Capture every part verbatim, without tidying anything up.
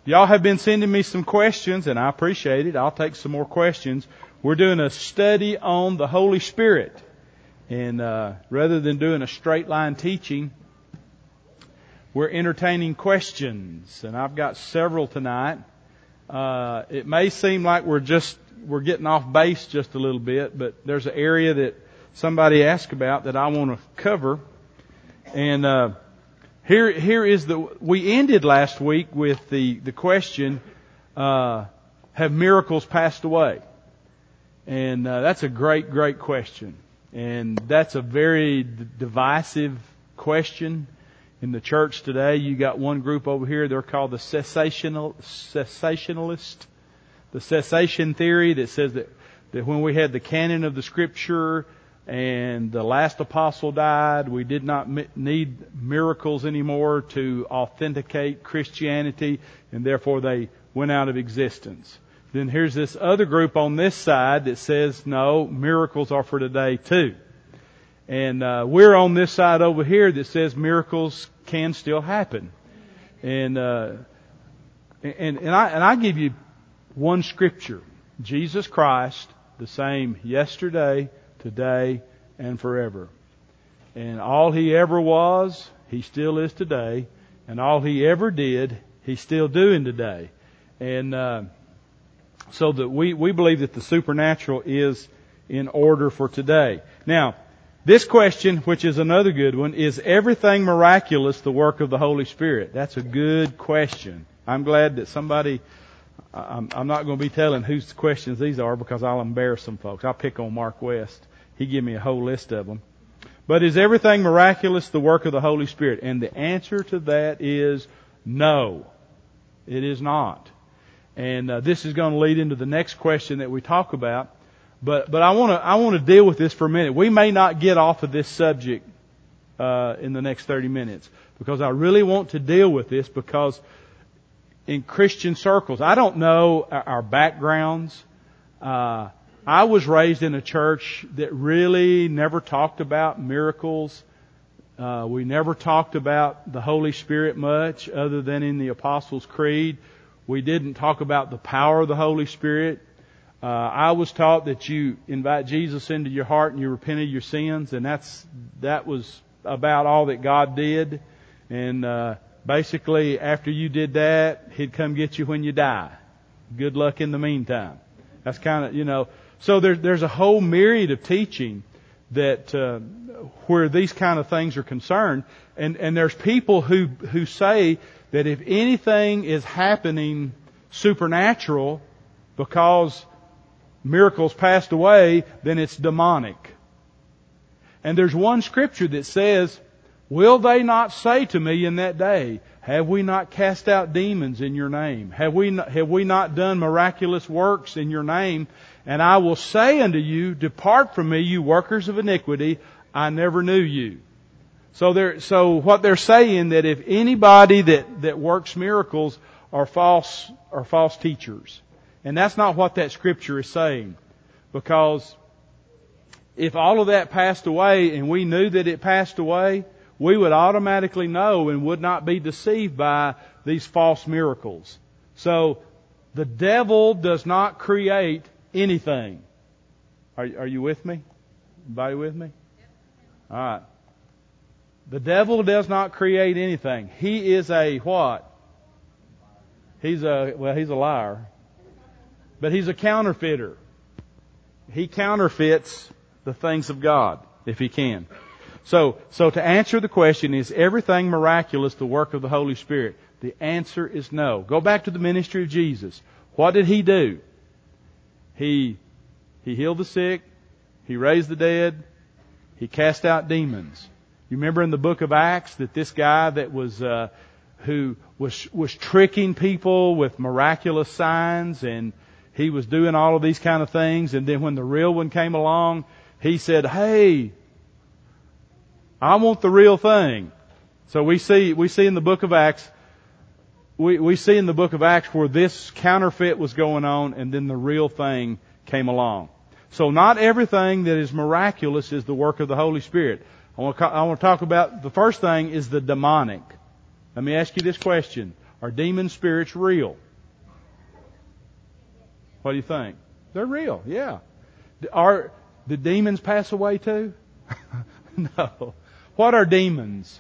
y'all have been sending me some questions, and I appreciate it. I'll take some more questions. We're doing a study on the Holy Spirit. And uh, rather than doing a straight line teaching, we're entertaining questions. And I've got several tonight. Uh, it may seem like we're just, we're getting off base just a little bit, but there's an area that somebody asked about that I want to cover. And uh, here, here is the, we ended last week with the, the question, uh, have miracles passed away? And uh, that's a great, great question. And that's a very d- divisive question in the church today. You got one group over here, they're called the cessational, cessationalist. The cessation theory that says that, that when we had the canon of the Scripture and the last apostle died, we did not mi- need miracles anymore to authenticate Christianity, and therefore they went out of existence. Then here's this other group on this side that says, no, miracles are for today too. And uh, we're on this side over here that says miracles can still happen. And uh, and and I and I give you one scripture: Jesus Christ, the same yesterday, today, and forever. And all He ever was, He still is today, and all He ever did, He's still doing today. And uh, so that we we believe that the supernatural is in order for today. Now, this question, which is another good one, is everything miraculous the work of the Holy Spirit? That's a good question. I'm glad that somebody, I'm, I'm not going to be telling whose questions these are because I'll embarrass some folks. I'll pick on Mark West. He gave me a whole list of them. But is everything miraculous the work of the Holy Spirit? And the answer to that is no. It is not. And uh, this is going to lead into the next question that we talk about. But but I want to I want to deal with this for a minute. We may not get off of this subject uh, in the next thirty minutes because I really want to deal with this because in Christian circles, I don't know our backgrounds. Uh, I was raised in a church that really never talked about miracles. Uh, we never talked about the Holy Spirit much other than in the Apostles' Creed. We didn't talk about the power of the Holy Spirit. Uh, I was taught that you invite Jesus into your heart and you repent of your sins, and that's that was about all that God did. And uh, basically, after you did that, He'd come get you when you die. Good luck in the meantime. That's kind of, you know. So there's there's a whole myriad of teaching that uh, where these kind of things are concerned, and and there's people who who say that if anything is happening supernatural because miracles passed away, then it's demonic. And there's one scripture that says, will they not say to me in that day, have we not cast out demons in your name? Have we not, have we not done miraculous works in your name? And I will say unto you, depart from me, you workers of iniquity, I never knew you. So they're, so what they're saying that if anybody that, that works miracles are false, are false teachers. And that's not what that scripture is saying. Because if all of that passed away and we knew that it passed away, we would automatically know and would not be deceived by these false miracles. So the devil does not create anything. Are, are you with me? Everybody with me? All right. The devil does not create anything. He is a what? He's a, well, he's a liar. But he's a counterfeiter. He counterfeits the things of God, if he can. So, so to answer the question, is everything miraculous the work of the Holy Spirit? The answer is no. Go back to the ministry of Jesus. What did He do? He, He healed the sick. He raised the dead. He cast out demons. You remember in the book of Acts that this guy that was, uh, who was, was tricking people with miraculous signs, and he was doing all of these kind of things, and then when the real one came along, he said, hey, I want the real thing. So we see, we see in the book of Acts, we, we see in the book of Acts where this counterfeit was going on and then the real thing came along. So not everything that is miraculous is the work of the Holy Spirit. I want to, I want to talk about, the first thing is the demonic. Let me ask you this question. Are Are demon spirits real? What do you think? They're real, yeah. Are the demons pass away too? No. What are demons?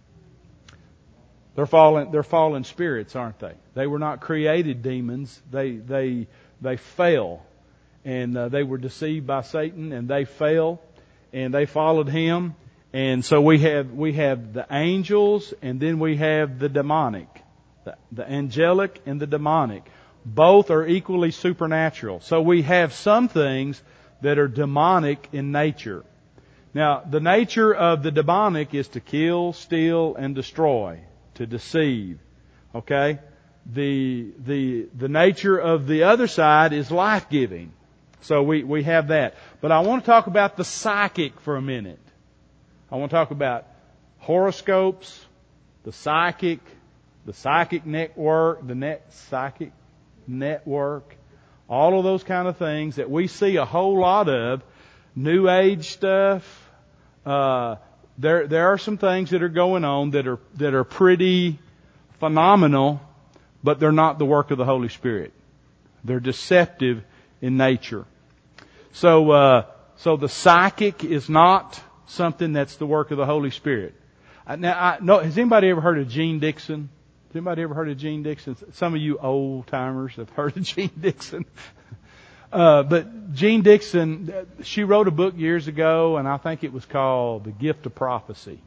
They're fallen, they're fallen spirits, aren't they? They were not created demons. They, they, they fell. And uh, they were deceived by Satan, and they fell, and they followed him. And so we have, we have the angels, and then we have the demonic. The, the angelic and the demonic. Both are equally supernatural. So we have some things that are demonic in nature. Now, the nature of the demonic is to kill, steal, and destroy. To deceive. Okay? The, the, the nature of the other side is life-giving. So we, we have that. But I want to talk about the psychic for a minute. I want to talk about horoscopes, the psychic, the psychic network, the net psychic network, all of those kind of things that we see a whole lot of. New Age stuff. Uh, there there are some things that are going on that are that are pretty phenomenal, but they're not the work of the Holy Spirit. They're deceptive in nature. So uh, so the psychic is not something that's the work of the Holy Spirit. Now, I, no, has anybody ever heard of Gene Dixon? Has anybody ever heard of Gene Dixon? Some of you old timers have heard of Gene Dixon. Uh, but Gene Dixon, she wrote a book years ago, and I think it was called The Gift of Prophecy.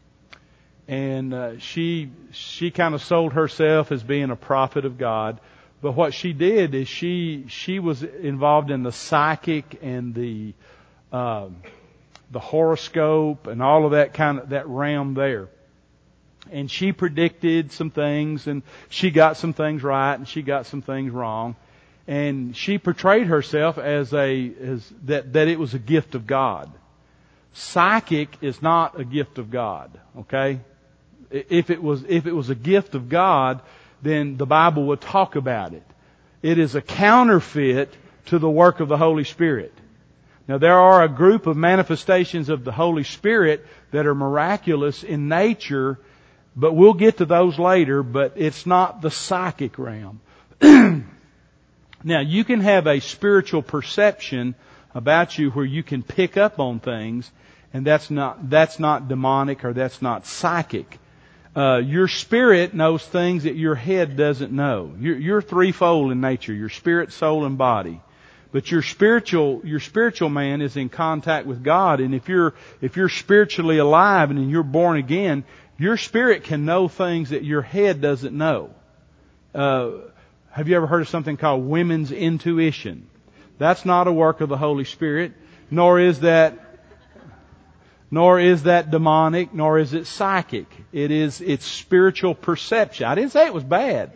And uh, she she kind of sold herself as being a prophet of God. But what she did is she she was involved in the psychic and the um, the horoscope and all of that kind of that realm there. And she predicted some things, and she got some things right, and she got some things wrong. And she portrayed herself as a as that that it was a gift of God. Psychic is not a gift of God. Okay, if it was if it was a gift of God, then the Bible would talk about it. It is a counterfeit to the work of the Holy Spirit. Now there are a group of manifestations of the Holy Spirit that are miraculous in nature, but we'll get to those later. But it's not the psychic realm. Now, you can have a spiritual perception about you where you can pick up on things, and that's not that's not demonic or that's not psychic. Uh, your spirit knows things that your head doesn't know. You're, you're threefold in nature: your spirit, soul, and body. But your spiritual your spiritual man is in contact with God, and if you're if you're spiritually alive and you're born again, your spirit can know things that your head doesn't know. Uh, Have you ever heard of something called women's intuition? That's not a work of the Holy Spirit, nor is that, nor is that demonic, nor is it psychic. It is, it's spiritual perception. I didn't say it was bad.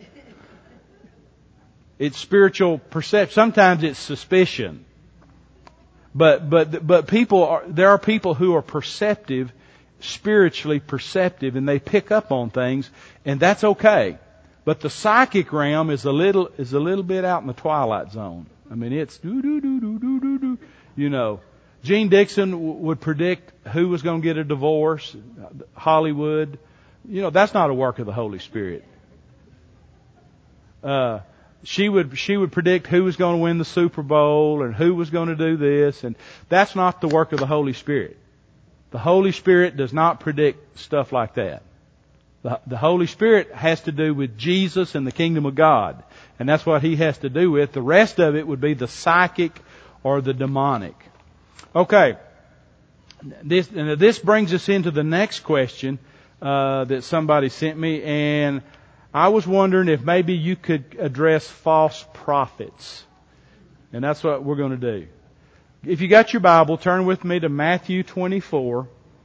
It's spiritual perception. Sometimes it's suspicion. But, but, but people are, there are people who are perceptive, spiritually perceptive, and they pick up on things, and that's okay. But the psychic realm is a little is a little bit out in the twilight zone. I mean, it's do do do do do do do. You know, Gene Dixon w- would predict who was going to get a divorce. Hollywood, you know, that's not a work of the Holy Spirit. Uh, she would she would predict who was going to win the Super Bowl and who was going to do this, and that's not the work of the Holy Spirit. The Holy Spirit does not predict stuff like that. The, the Holy Spirit has to do with Jesus and the kingdom of God. And that's what He has to do with. The rest of it would be the psychic or the demonic. Okay. This, and this brings us into the next question uh, that somebody sent me. And I was wondering if maybe you could address false prophets. And that's what we're going to do. If you got your Bible, turn with me to Matthew twenty-four.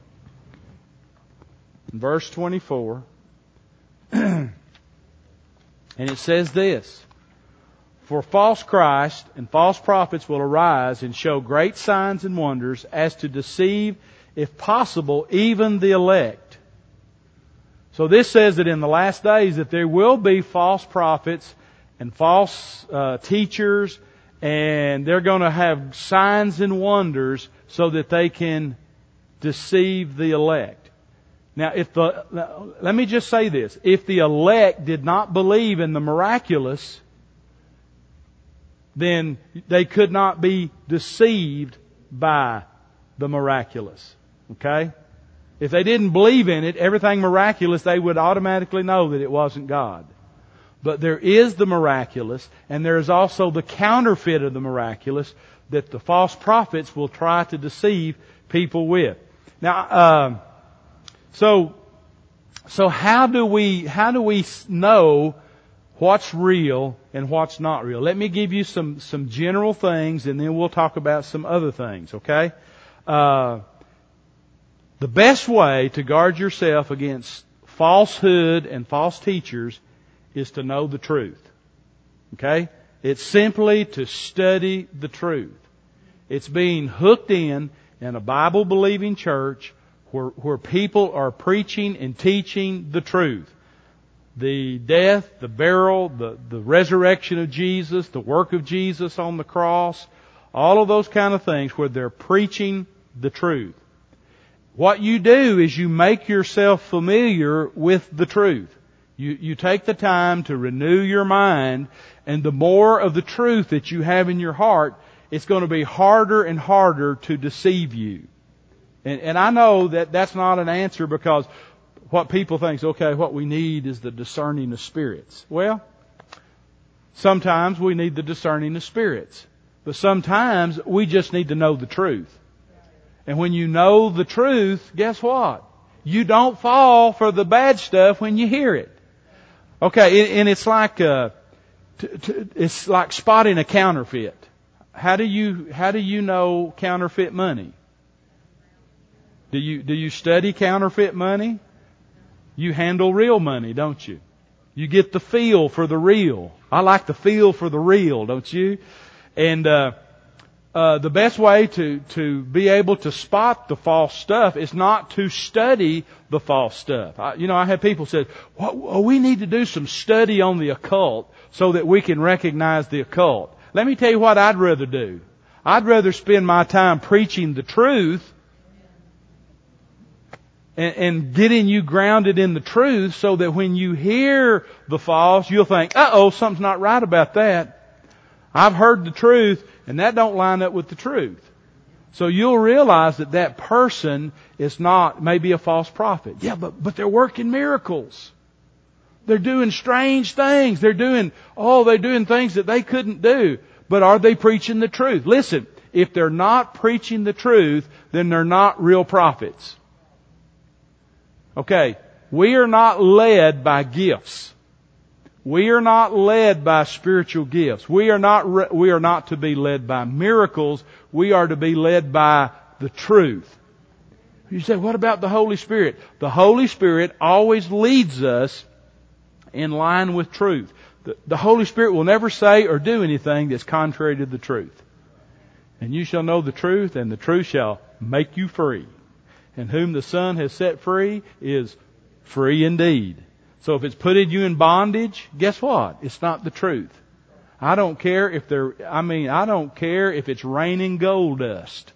Verse twenty-four, and it says this: For false Christ and false prophets will arise and show great signs and wonders, as to deceive, if possible, even the elect. So this says that in the last days that there will be false prophets and false uh, teachers, and they're going to have signs and wonders so that they can deceive the elect. Now, if the, let me just say this. If the elect did not believe in the miraculous, then they could not be deceived by the miraculous. Okay? If they didn't believe in it, everything miraculous, they would automatically know that it wasn't God. But there is the miraculous, and there is also the counterfeit of the miraculous that the false prophets will try to deceive people with. Now, uh, so, so how do we, how do we know what's real and what's not real? Let me give you some, some general things, and then we'll talk about some other things, okay? Uh, the best way to guard yourself against falsehood and false teachers is to know the truth. Okay? It's simply to study the truth. It's being hooked in in a Bible-believing church where, where people are preaching and teaching the truth. The death, the burial, the, the resurrection of Jesus, the work of Jesus on the cross, all of those kind of things where they're preaching the truth. What you do is you make yourself familiar with the truth. You, you take the time to renew your mind, and the more of the truth that you have in your heart, it's going to be harder and harder to deceive you. And, and I know that that's not an answer, because what people think is, okay, what we need is the discerning of spirits. Well, sometimes we need the discerning of spirits. But sometimes we just need to know the truth. And when you know the truth, guess what? You don't fall for the bad stuff when you hear it. Okay, and it's like uh, t- t- it's like spotting a counterfeit. How do you how do you know counterfeit money? Do you do you study counterfeit money? You handle real money, don't you? You get the feel for the real. I like the feel for the real, don't you? And uh, uh, the best way to to be able to spot the false stuff is not to study the false stuff. I, you know, I have people say, well, we need to do some study on the occult so that we can recognize the occult. Let me tell you what I'd rather do. I'd rather spend my time preaching the truth and, and getting you grounded in the truth, so that when you hear the false, you'll think, uh-oh, something's not right about that. I've heard the truth, and that don't line up with the truth. So you'll realize that that person is not, maybe a false prophet. Yeah, but, but they're working miracles. They're doing strange things. They're doing, oh, they're doing things that they couldn't do. But are they preaching the truth? Listen, if they're not preaching the truth, then they're not real prophets. Okay, we are not led by gifts. We are not led by spiritual gifts. We are not, re- we are not to be led by miracles. We are to be led by the truth. You say, what about the Holy Spirit? The Holy Spirit always leads us in line with truth. The, the Holy Spirit will never say or do anything that's contrary to the truth. And you shall know the truth, and the truth shall make you free. And whom the Son has set free is free indeed. So if it's putting you in bondage, guess what? It's not the truth. I don't care if they're, I mean, I don't care if it's raining gold dust.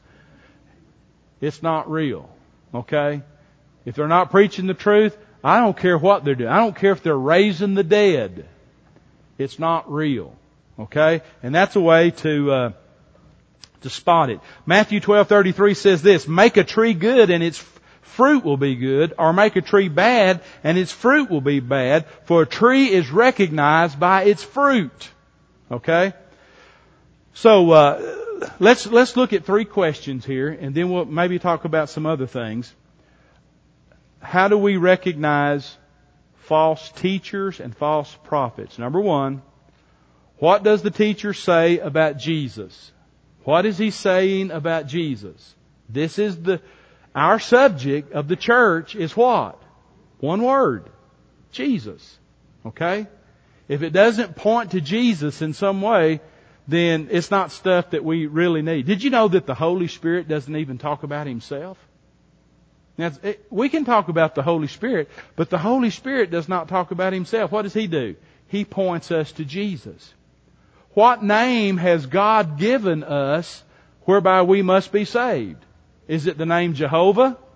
It's not real. Okay? If they're not preaching the truth, I don't care what they're doing. I don't care if they're raising the dead. It's not real. Okay? And that's a way to, uh, to spot it. Matthew twelve thirty-three says this, make a tree good and its fruit will be good, or make a tree bad and its fruit will be bad, for a tree is recognized by its fruit. Okay? So, uh, let's, let's look at three questions here, and then we'll maybe talk about some other things. How do we recognize false teachers and false prophets? Number one, what does the teacher say about Jesus? What is he saying about Jesus? This is the, our subject of the church is what? One word. Jesus. Okay? If it doesn't point to Jesus in some way, then it's not stuff that we really need. Did you know that the Holy Spirit doesn't even talk about Himself? Now, it, we can talk about the Holy Spirit, but the Holy Spirit does not talk about Himself. What does He do? He points us to Jesus. What name has God given us whereby we must be saved? Is it the name Jehovah?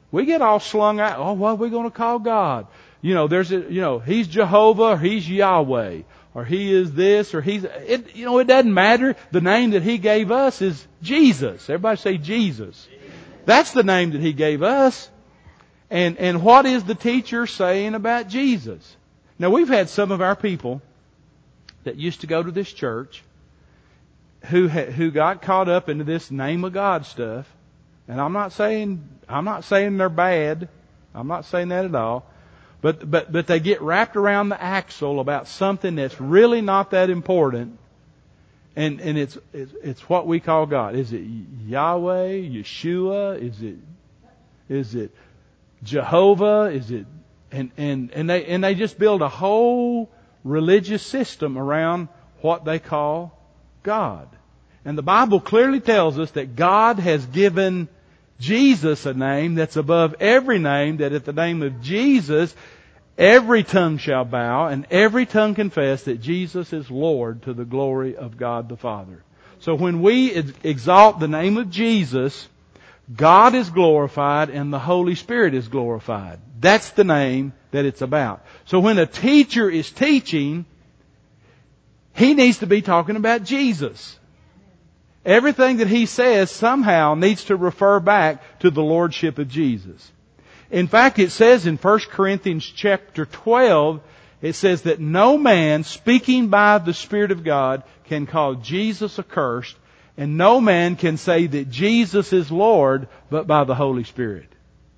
We get all slung out. Oh, what are we going to call God? You know, there's a, you know, He's Jehovah, or He's Yahweh, or He is this, or He's, it, you know, it doesn't matter. The name that He gave us is Jesus. Everybody say Jesus. That's the name that He gave us. And, and what is the teacher saying about Jesus? Now, we've had some of our people that used to go to this church who ha, who got caught up into this name of God stuff. And I'm not saying, I'm not saying they're bad. I'm not saying that at all. But, but, but they get wrapped around the axle about something that's really not that important. And, and it's, it's, it's what we call God. Is it Yahweh? Yeshua? Is it, is it Jehovah? Is it, and, and, and they, and they just build a whole religious system around what they call God. And the Bible clearly tells us that God has given Jesus a name that's above every name, that at the name of Jesus, every tongue shall bow and every tongue confess that Jesus is Lord to the glory of God the Father. So when we exalt the name of Jesus, God is glorified and the Holy Spirit is glorified. That's the name that it's about. So when a teacher is teaching, he needs to be talking about Jesus. Everything that he says somehow needs to refer back to the Lordship of Jesus. In fact, it says in First Corinthians chapter twelve, it says that no man speaking by the Spirit of God can call Jesus accursed, and no man can say that Jesus is Lord but by the Holy Spirit.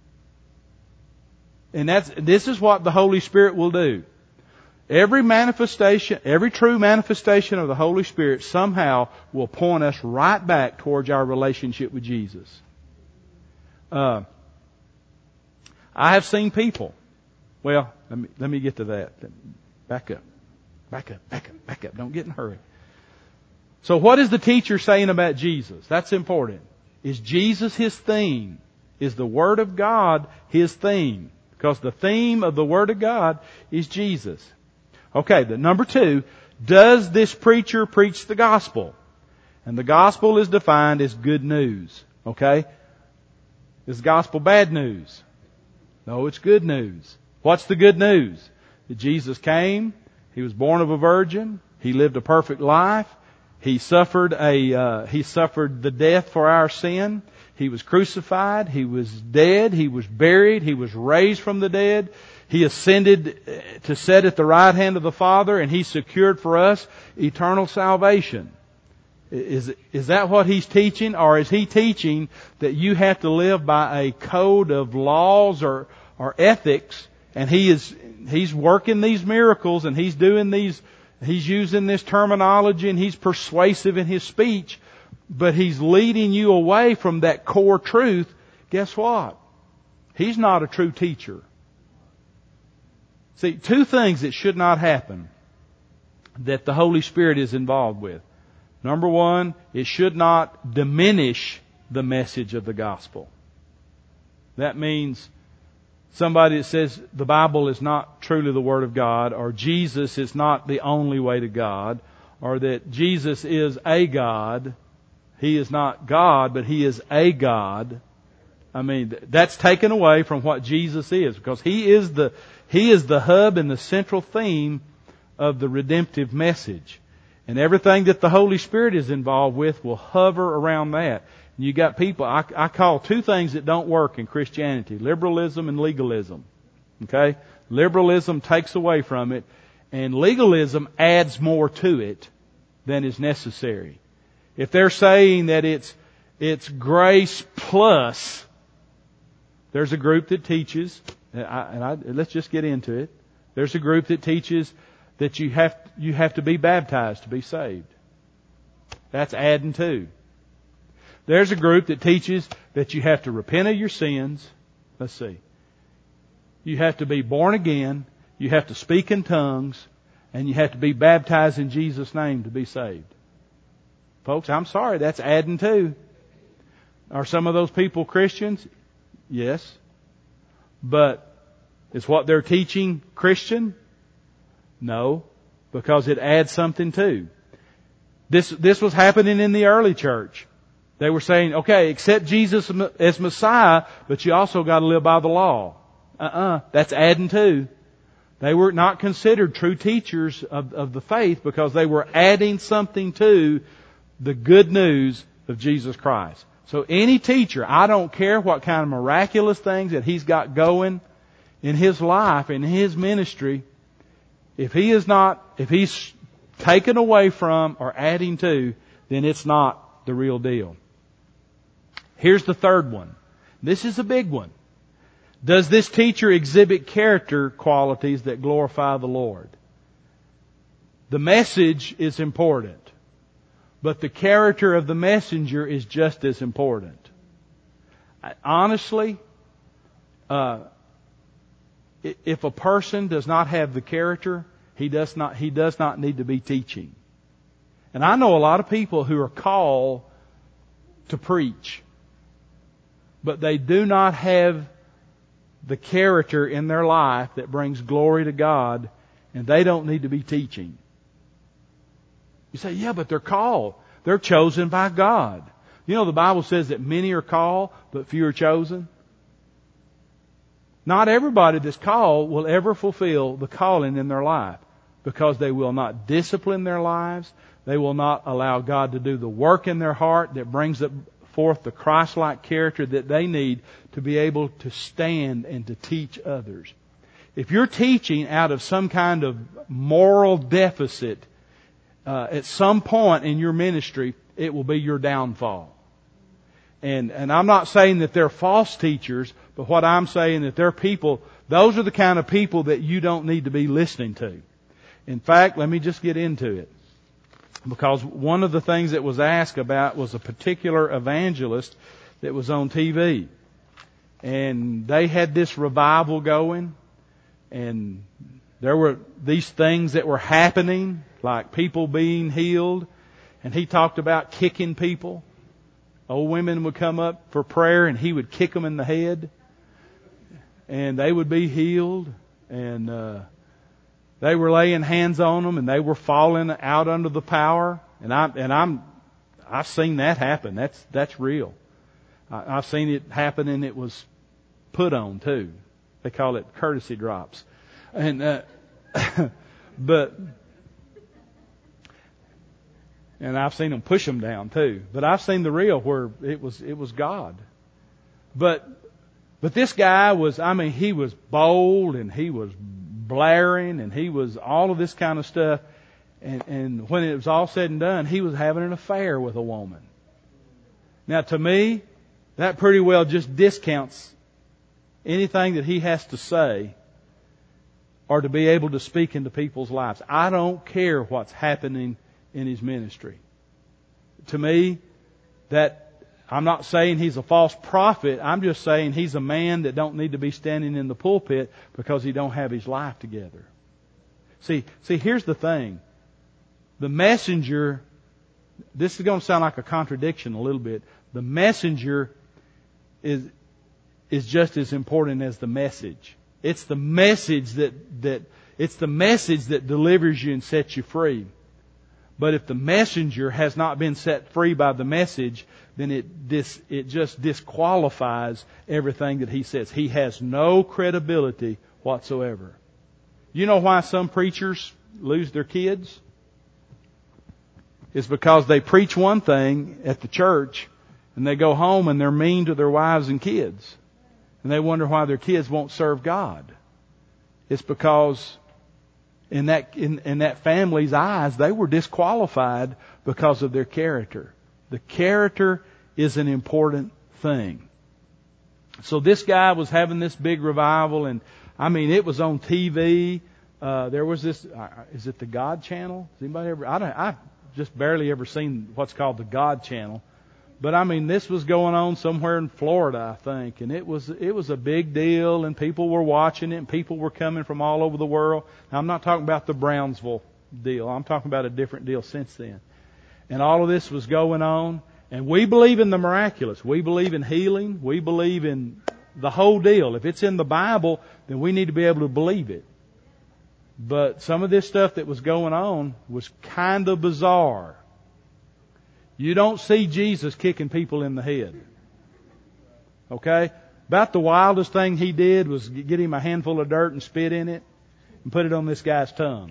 And that's, this is what the Holy Spirit will do. Every manifestation, every true manifestation of the Holy Spirit somehow will point us right back towards our relationship with Jesus. Uh, I have seen people. Well, let me, let me get to that. Back up. Back up, back up, back up. Don't get in a hurry. So what is the teacher saying about Jesus? That's important. Is Jesus His theme? Is the Word of God His theme? Because the theme of the Word of God is Jesus. Okay, the number two, does this preacher preach the gospel? And the gospel is defined as good news. Okay? Is the gospel bad news? No, it's good news. What's the good news? That Jesus came, He was born of a virgin, He lived a perfect life, He suffered a uh, He suffered the death for our sin, He was crucified, He was dead, He was buried, He was raised from the dead, He ascended to sit at the right hand of the Father, and He secured for us eternal salvation. Is, is that what He's teaching? Or is He teaching that you have to live by a code of laws or, or ethics, and He is, He's working these miracles, and He's doing these, He's using this terminology, and He's persuasive in His speech, but He's leading you away from that core truth? Guess what? He's not a true teacher. See, two things that should not happen that the Holy Spirit is involved with. Number one, it should not diminish the message of the gospel. That means somebody that says the Bible is not truly the Word of God, or Jesus is not the only way to God, or that Jesus is a God. He is not God, but He is a God. I mean, that's taken away from what Jesus is, because He is the He is the hub and the central theme of the redemptive message. And everything that the Holy Spirit is involved with will hover around that. And you got people, I, I call two things that don't work in Christianity: liberalism and legalism. Okay? Liberalism takes away from it, and legalism adds more to it than is necessary. If they're saying that it's it's grace plus, there's a group that teaches, and, I, and I, let's just get into it. There's a group that teaches that you have you have to be baptized to be saved. That's adding to. There's a group that teaches that you have to repent of your sins. Let's see. You have to be born again. You have to speak in tongues, and you have to be baptized in Jesus' name to be saved. Folks, I'm sorry, that's adding to. Are some of those people Christians? Yes. But is what they're teaching Christian? No, because it adds something too. This, this was happening in the early church. They were saying, okay, accept Jesus as Messiah, but you also got to live by the law. Uh-uh. That's adding to. They were not considered true teachers of, of the faith because they were adding something to the good news of Jesus Christ. So any teacher, I don't care what kind of miraculous things that he's got going in his life, in his ministry, if he is not, if he's taken away from or adding to, then it's not the real deal. Here's the third one. This is a big one. Does this teacher exhibit character qualities that glorify the Lord? The message is important, but the character of the messenger is just as important. Honestly, uh, if a person does not have the character, he does not, he does not need to be teaching. And I know a lot of people who are called to preach, but they do not have the character in their life that brings glory to God, and they don't need to be teaching. You say, yeah, but they're called. They're chosen by God. You know, the Bible says that many are called, but few are chosen. Not everybody that's called will ever fulfill the calling in their life because they will not discipline their lives. They will not allow God to do the work in their heart that brings forth the Christ-like character that they need to be able to stand and to teach others. If you're teaching out of some kind of moral deficit, uh, at some point in your ministry, it will be your downfall. And, and I'm not saying that they're false teachers, but what I'm saying that they're people, those are the kind of people that you don't need to be listening to. In fact, let me just get into it. Because one of the things that was asked about was a particular evangelist that was on T V. And they had this revival going. And there were these things that were happening, like people being healed. And he talked about kicking people. Old women would come up for prayer and he would kick them in the head. And they would be healed. And uh they were laying hands on them and they were falling out under the power. And I and I'm I've seen that happen. That's that's real. I, I've seen it happen and it was put on too. They call it courtesy drops. And uh, but and I've seen them push them down too. But I've seen the real where it was it was God. But but this guy was, I mean, he was bold and he was blaring and he was all of this kind of stuff. And, and when it was all said and done, he was having an affair with a woman. Now to me, that pretty well just discounts anything that he has to say or to be able to speak into people's lives. I don't care what's happening in his ministry. To me, that I'm not saying he's a false prophet. I'm just saying he's a man that don't need to be standing in the pulpit because he don't have his life together. See, see, here's the thing. The messenger, this is going to sound like a contradiction a little bit. The messenger is, is just as important as the message. It's the message that, that, it's the message that delivers you and sets you free. But if the messenger has not been set free by the message, then it dis, it just disqualifies everything that he says. He has no credibility whatsoever. You know why some preachers lose their kids? It's because they preach one thing at the church and they go home and they're mean to their wives and kids. And they wonder why their kids won't serve God. It's because in that in, in that family's eyes, they were disqualified because of their character. The character is an important thing. So this guy was having this big revival, and I mean, it was on T V. Uh, there was this. Uh, is it the God Channel? Has anybody ever? I don't. I've just barely ever seen what's called the God Channel. But I mean, this was going on somewhere in Florida, I think, and it was it was a big deal, and people were watching it, and people were coming from all over the world. Now, I'm not talking about the Brownsville deal. I'm talking about a different deal since then. And all of this was going on, and we believe in the miraculous. We believe in healing. We believe in the whole deal. If it's in the Bible, then we need to be able to believe it. But some of this stuff that was going on was kind of bizarre. You don't see Jesus kicking people in the head. Okay? About the wildest thing he did was get him a handful of dirt and spit in it and put it on this guy's tongue.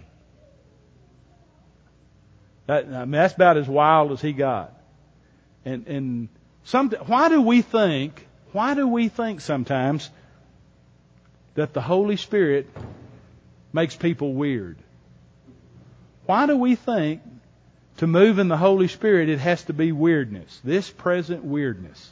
That, I mean, that's about as wild as he got. And, and some, why do we think, why do we think sometimes that the Holy Spirit makes people weird? Why do we think to move in the Holy Spirit it has to be weirdness? This present weirdness.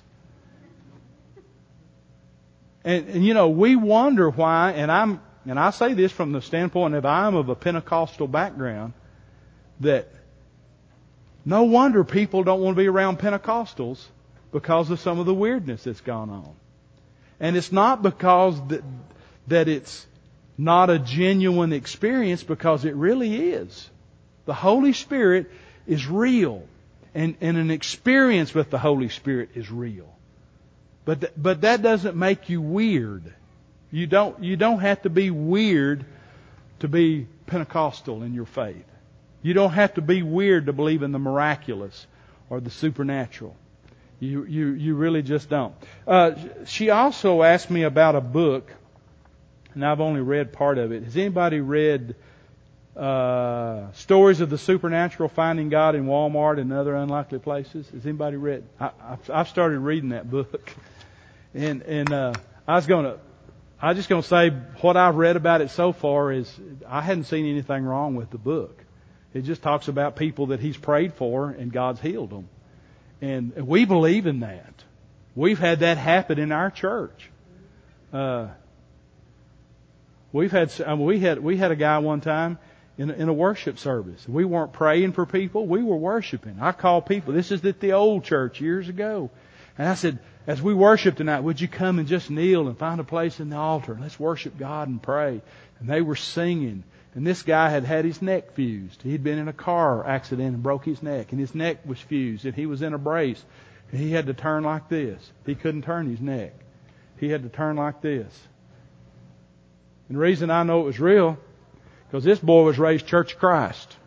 And, and you know, we wonder why, and I'm, and I say this from the standpoint of I'm of a Pentecostal background, that no wonder people don't want to be around Pentecostals because of some of the weirdness that's gone on. And it's not because that, that it's not a genuine experience, because it really is. The Holy Spirit is real. And, and an experience with the Holy Spirit is real. But th- but that doesn't make you weird. You don't you don't have to be weird to be Pentecostal in your faith. You don't have to be weird to believe in the miraculous or the supernatural. You you you really just don't. Uh, she also asked me about a book, and I've only read part of it. Has anybody read uh, Stories of the Supernatural, Finding God in Walmart and Other Unlikely Places? Has anybody read? I, I've, I've started reading that book, and and uh, I was gonna. I was just going to say what I've read about it so far is I hadn't seen anything wrong with the book. It just talks about people that he's prayed for and God's healed them. And we believe in that. We've had that happen in our church. Uh, we've had, I mean, we had, we had a guy one time in a, in a worship service. We weren't praying for people. We were worshiping. I called people. This is at the old church years ago. And I said, as we worship tonight, would you come and just kneel and find a place in the altar and let's worship God and pray? And they were singing. And this guy had had his neck fused. He'd been in a car accident and broke his neck. And his neck was fused. And he was in a brace. And he had to turn like this. He couldn't turn his neck. He had to turn like this. And the reason I know it was real, because this boy was raised Church of Christ.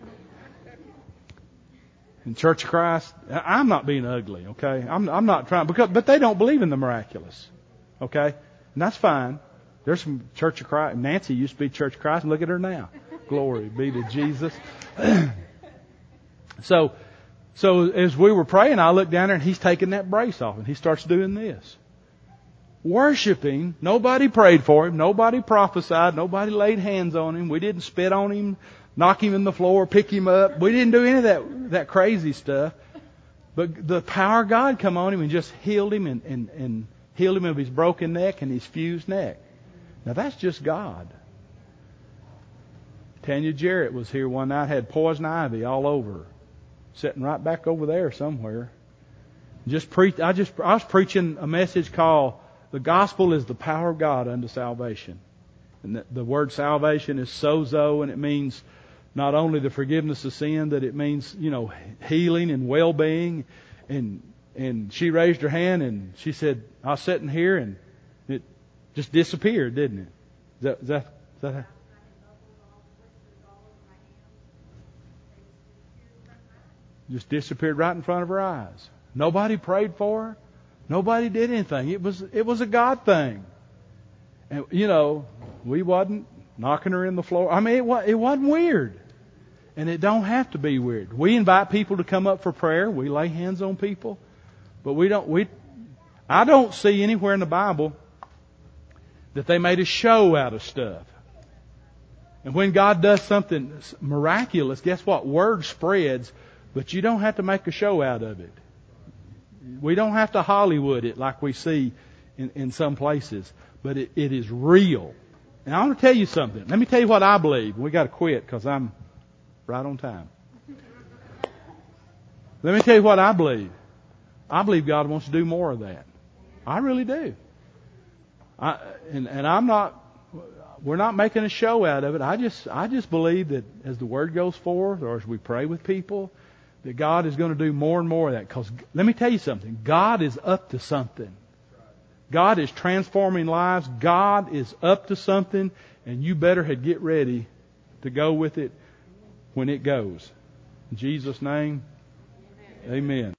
In Church of Christ, I'm not being ugly, okay? I'm, I'm not trying, because, but they don't believe in the miraculous, okay? And that's fine. There's some Church of Christ. Nancy used to be Church of Christ, and look at her now. Glory be to Jesus. so, so as we were praying, I looked down there, and he's taking that brace off, and he starts doing this. Worshiping. Nobody prayed for him. Nobody prophesied. Nobody laid hands on him. We didn't spit on him, knock him in the floor, pick him up. We didn't do any of that that crazy stuff. But the power of God come on him and just healed him and, and, and healed him of his broken neck and his fused neck. Now that's just God. Tanya Jarrett was here one night, had poison ivy all over her, sitting right back over there somewhere. Just pre- I just I was preaching a message called "The Gospel is the Power of God unto Salvation," and the, the word salvation is sozo, and it means not only the forgiveness of sin, that it means, you know, healing and well-being. And and she raised her hand and she said, "I was sitting here and it just disappeared, didn't it?" Is that, is that, is that how? Just disappeared right in front of her eyes. Nobody prayed for her. Nobody did anything. It was it was a God thing. And you know, we wasn't knocking her in the floor. I mean, it was it wasn't weird. And it don't have to be weird. We invite people to come up for prayer. We lay hands on people. But we don't we I don't see anywhere in the Bible that they made a show out of stuff. And when God does something miraculous, guess what? Word spreads, but you don't have to make a show out of it. We don't have to Hollywood it like we see in, in some places. But it, it is real. And I want to tell you something. Let me tell you what I believe. We got to quit because I'm right on time. Let me tell you what I believe. I believe God wants to do more of that. I really do. I, and, and I'm not, we're not making a show out of it. I just, I just believe that as the Word goes forth or as we pray with people, that God is going to do more and more of that. Because let me tell you something. God is up to something. God is transforming lives. God is up to something. And you better had get ready to go with it when it goes. In Jesus' name. Amen.